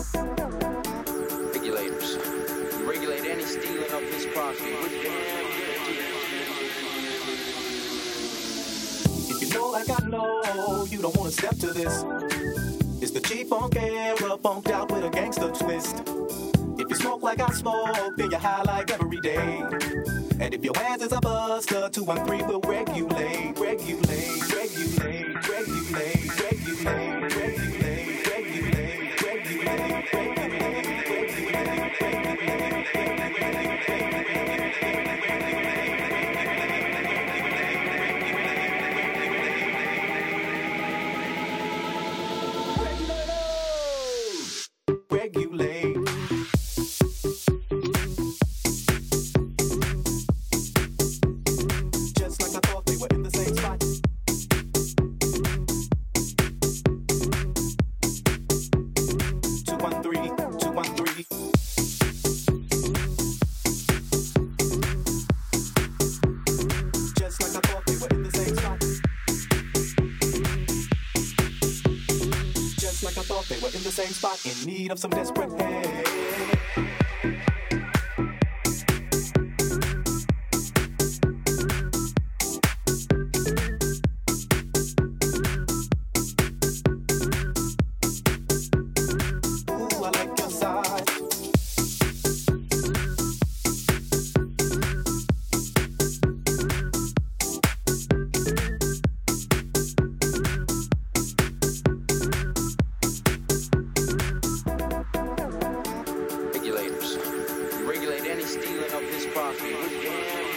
Regulators. You regulate any stealing of this property with damn If you know like I know, you don't wanna step to this. It's the G-Funk era, funked out with a gangster twist. If you smoke like I smoke, then you're high like every day. And if your hands is a buster, 213 will regulate, regulate, regulate, regulate, regulate, regulate, regulate, regulate, regulate. Just like I thought they were in the same spot. 213, 213. Just like I thought they were in the same spot. Just like I thought they were in the same spot, in need of some desperate help. Ooh, I like your size. regulators. You regulate any stealing of this property with damn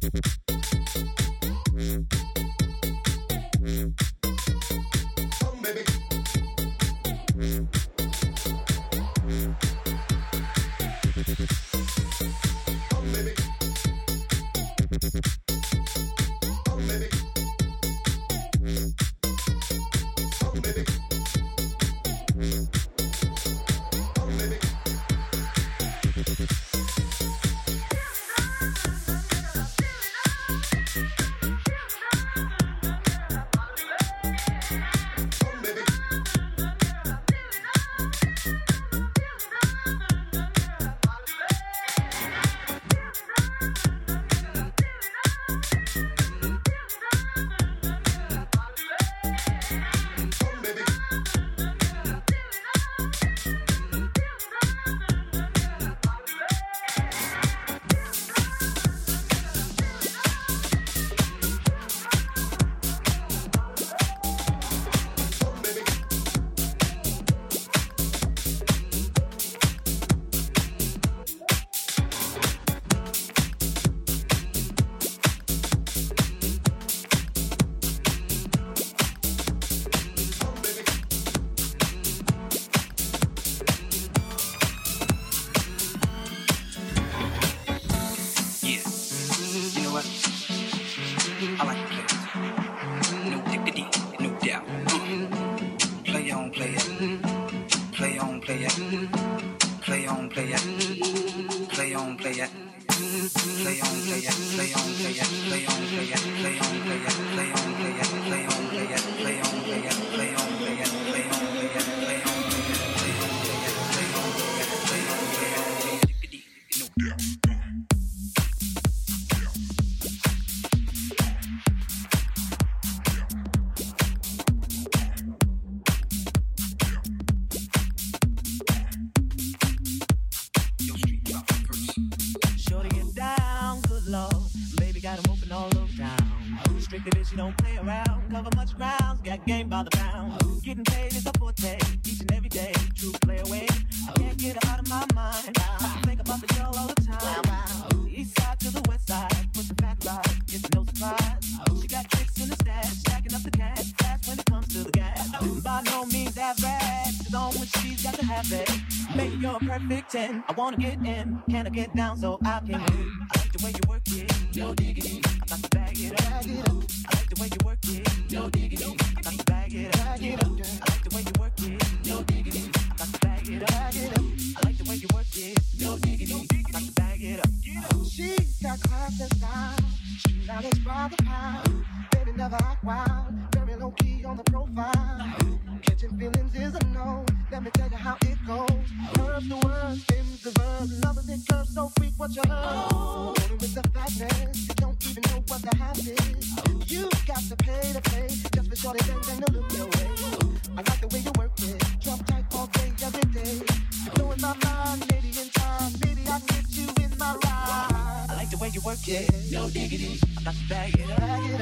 I wanna get in, can I get down so I can win? I like the way you work it, no diggity. I got to bag it up. I like the way you work it, no diggity. I got to bag it up. I like the way you work it, no diggity. I got to bag it up. I like the way you work it, no diggity. I got to bag it up. She got class and style, she not as by the pound. Baby never act wild, very low key on the profile. Catching feelings is a no. Let me tell you how it goes. Curves the words, spins the verbs. Love a big curve, so freak what you heard. Rolling with the fatness, you don't even know what the half is. You got to pay just for shorty bang bang to look your way. I like the way you work it, drop tight all day, every day. You're blowing my mind, maybe in time, maybe I can get you in my ride. I like the way you work it, no diggity. I got to bag it up.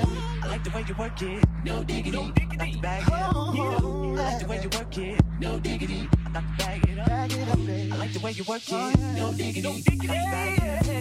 I like the way you work it, no diggity. I got to bag it up. I like the way you work it, no diggity. I got to bag it up. I like the way you work it, no diggity. I got to bag it up.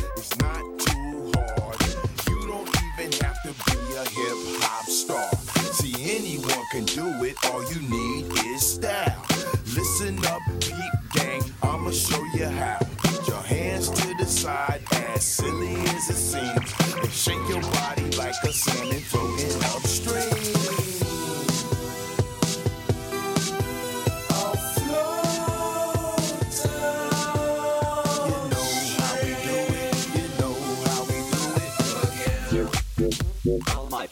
It's not too hard. You don't even have to be a hip-hop star. See, anyone can do it. All you need is style. Listen up, peep gang, I'ma show you how. Put your hands to the side, as silly as it seems, and shake your body like a salmon floating upstream. All my,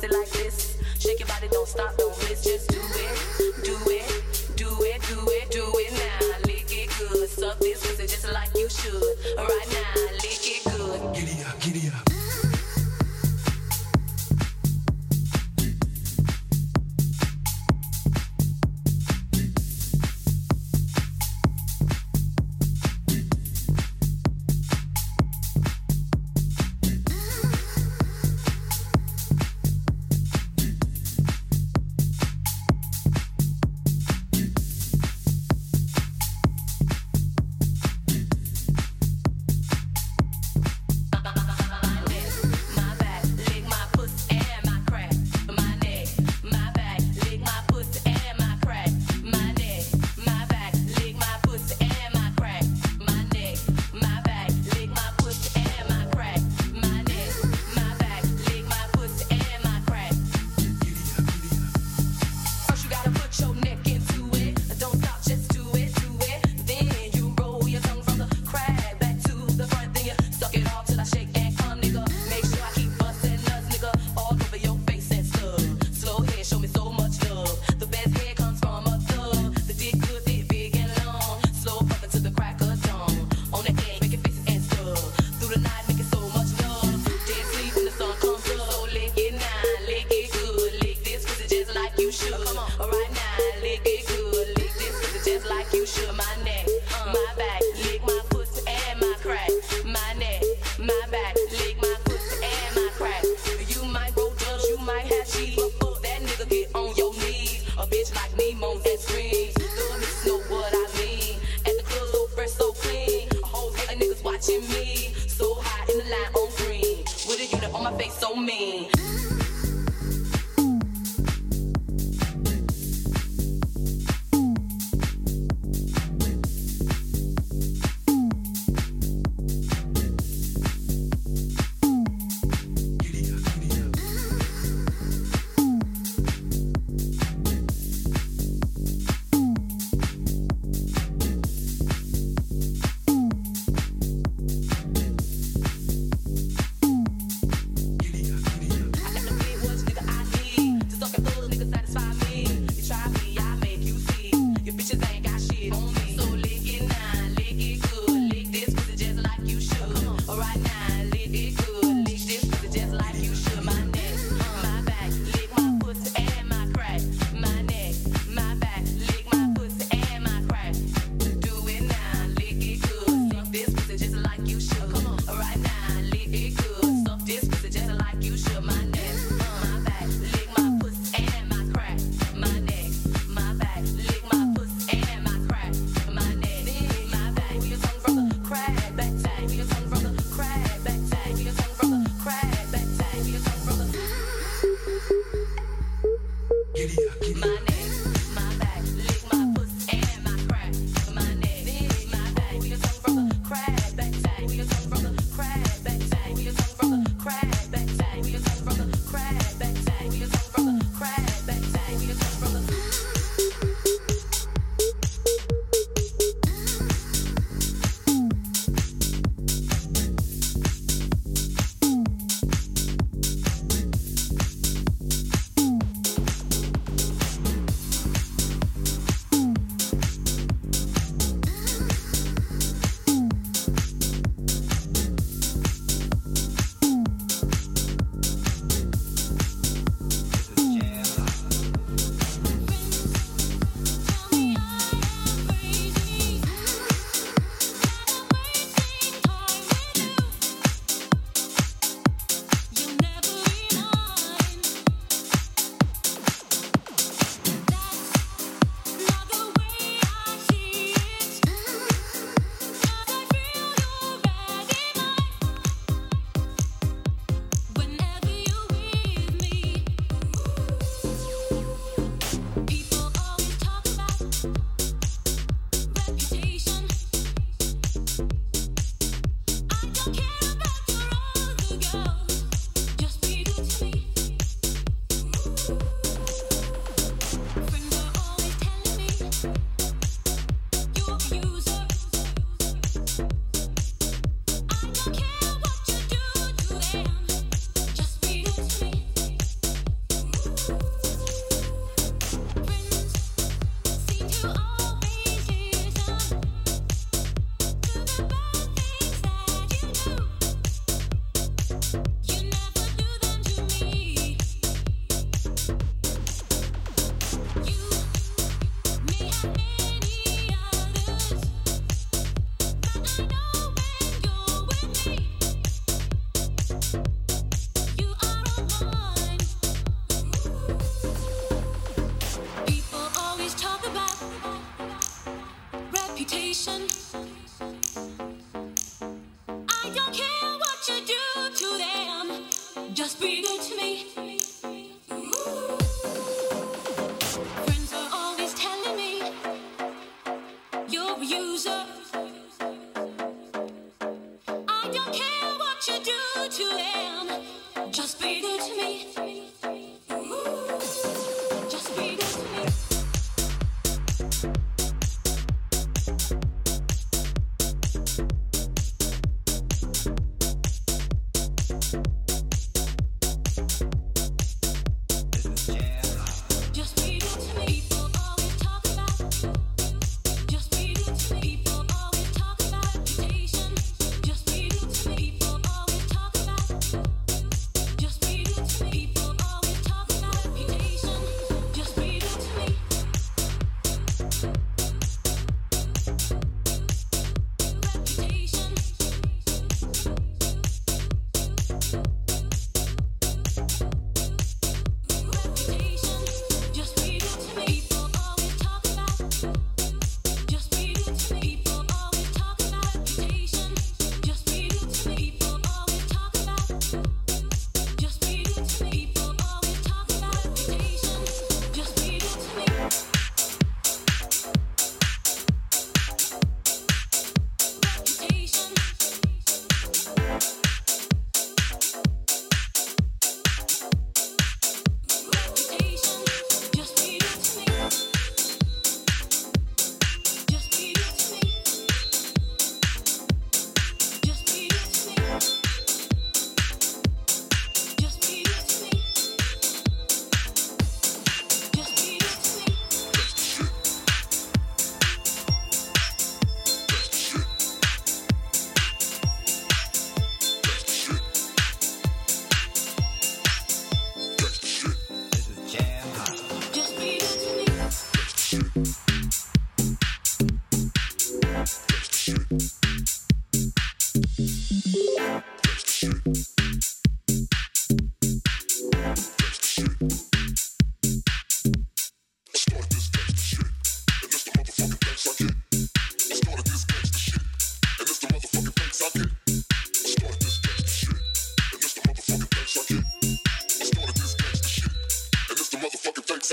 pussy like this. Shake your body, don't stop, don't miss. Just do it, do it, do it, do it, do it now. Lick it good, suck this pussy just like you should. Right now, lick it good. Giddy up, giddy up.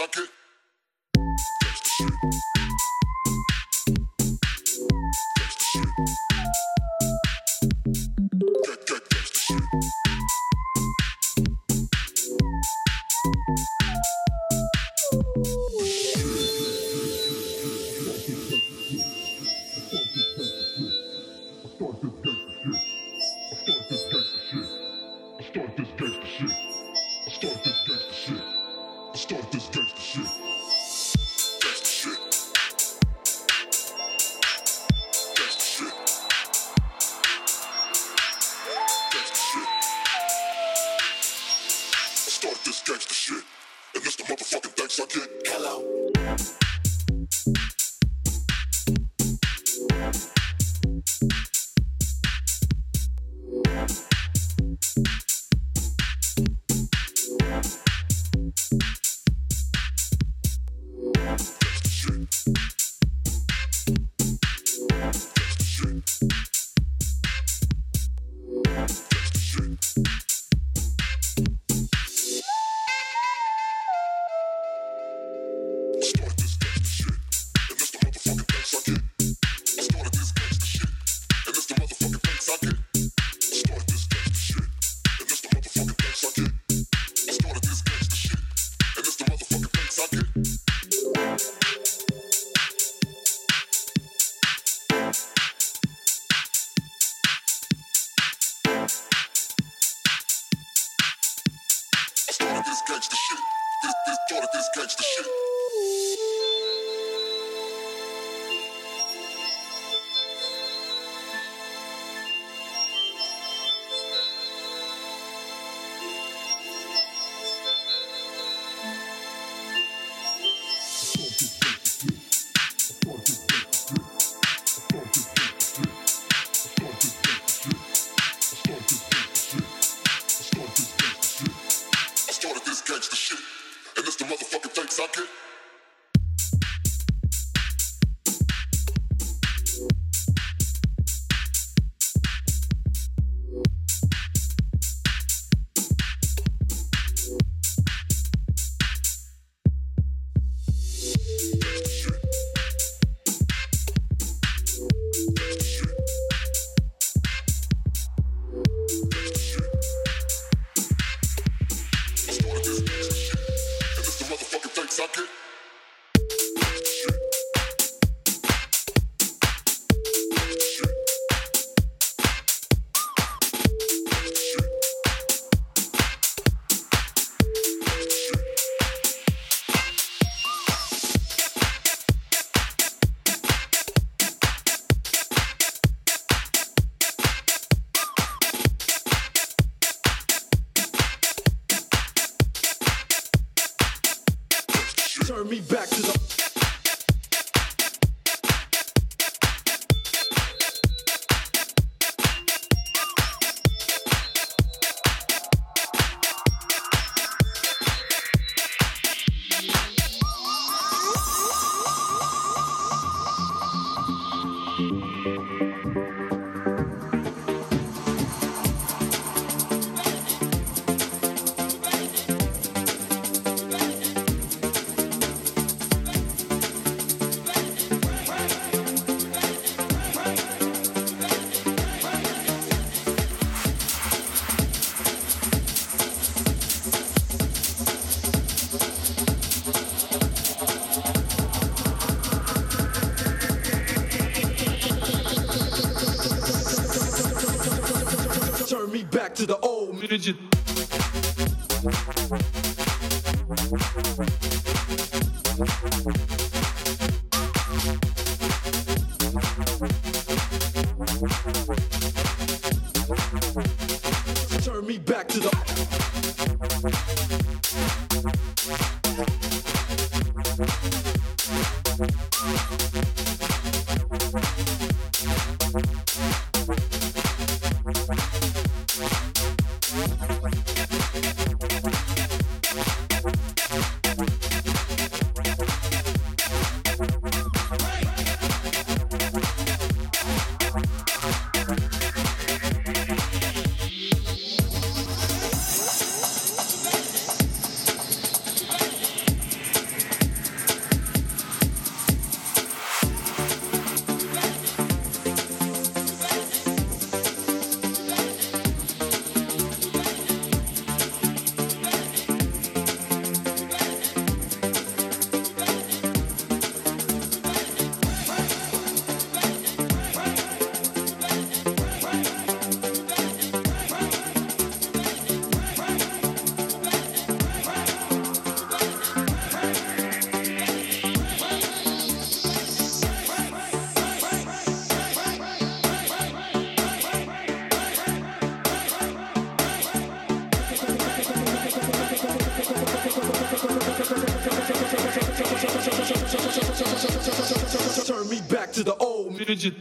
I get. Turn me back to the back to the old midget. Turn me back to the back to the old midget.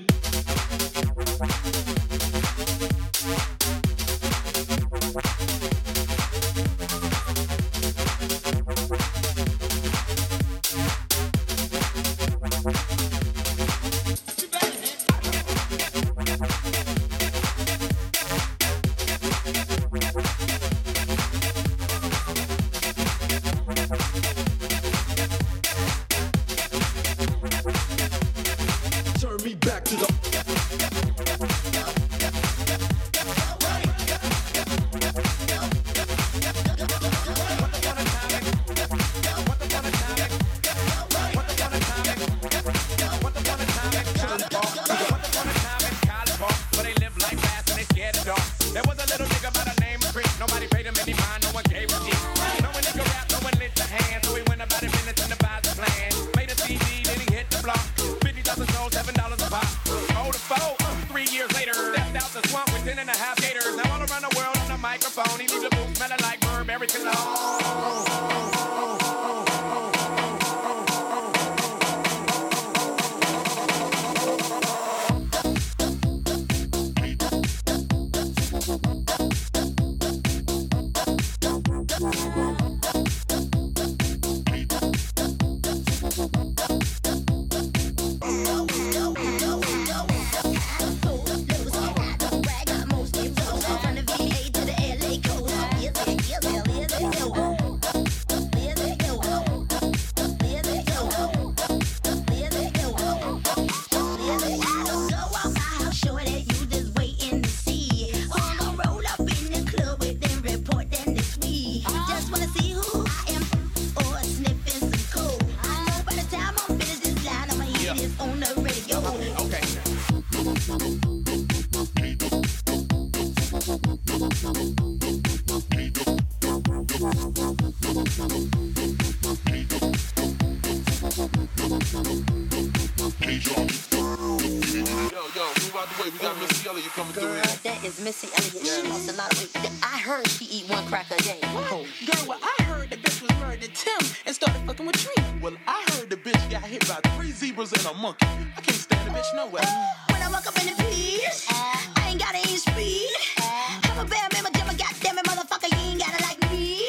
Missy Elliott, she lost a lot of weight. I heard she eat one crack a day. Girl, well, I heard the bitch was married to Tim and started fucking with Tree. Well, I heard the bitch got hit by 3 zebras and a monkey. I can't stand the bitch no way. When I woke up in the peas, I ain't got any speed. I'm a bad man, but goddamn it, motherfucker, you ain't gotta like me.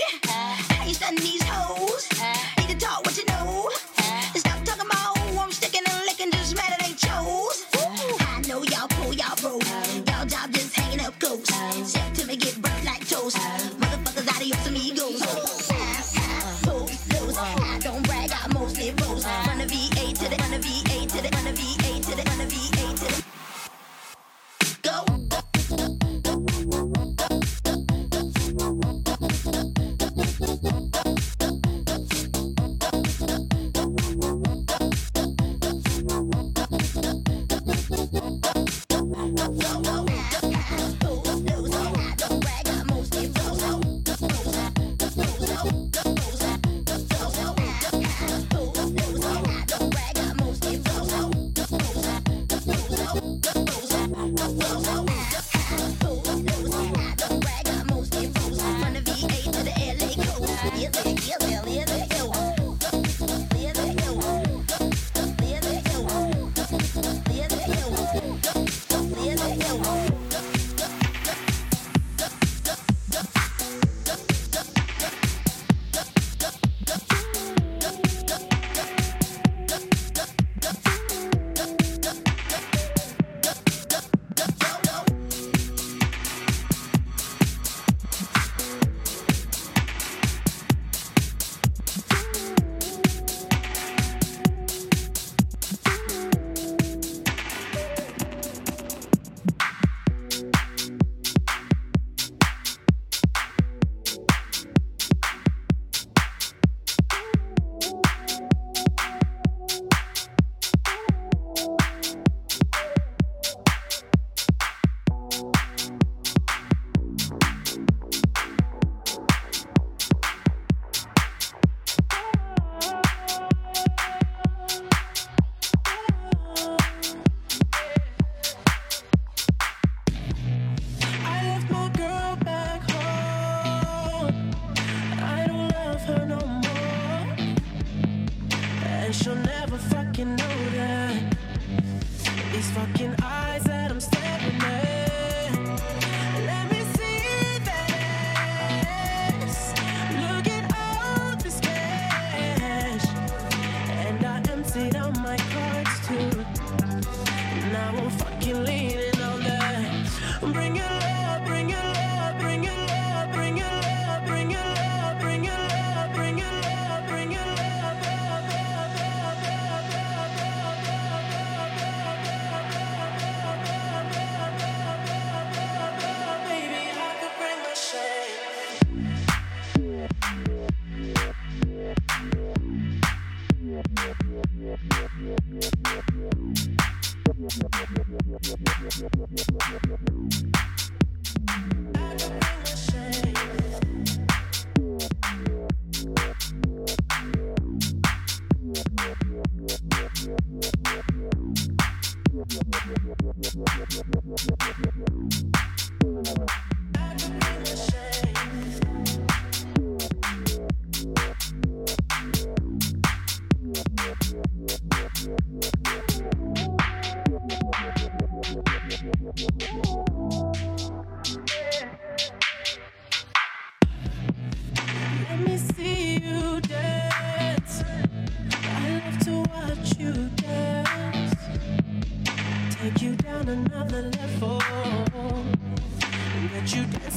I ain't stunning these hoes. Need to talk what you know. Stop talking about who I'm sticking and licking, just mad it ain't chose. I know y'all pull y'all bro. Y'all job just hanging up ghosts. Step to me, get burnt like toast. Motherfuckers out of your amigos. I don't brag, I mostly boast. Run the VA to the, run the VA to the, run the VA to the, run the VA to the. Go.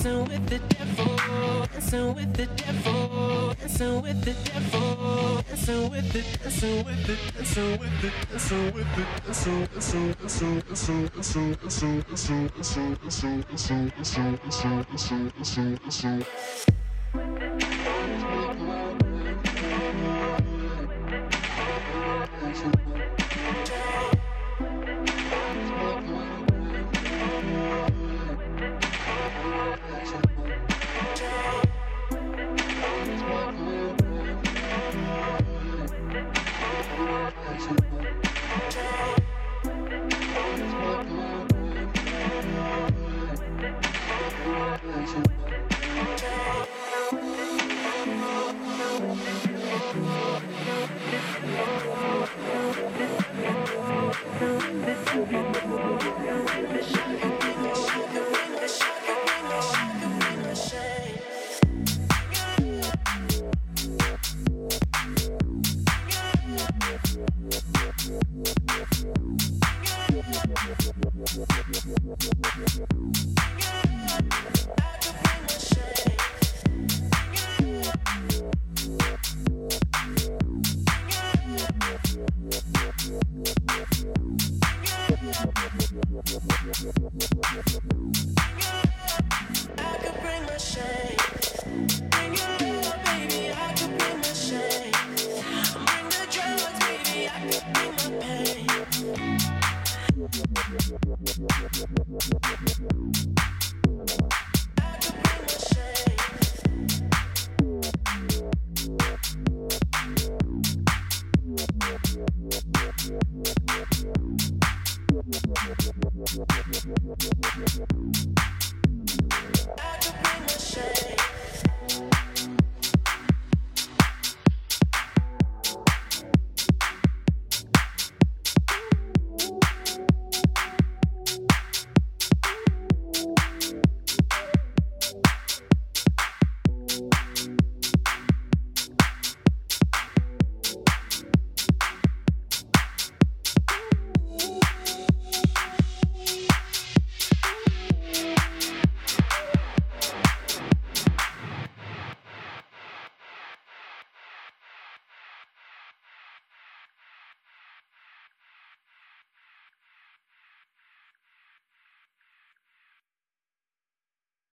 dancing with the devil, dancing with the devil, dancing with the devil, dancing with the, dancing with the, dancing with the, dancing with the, dancing, dancing, dancing, dancing, dancing, dancing, dancing, dancing, dancing, dancing, dancing, dancing, dancing, dancing.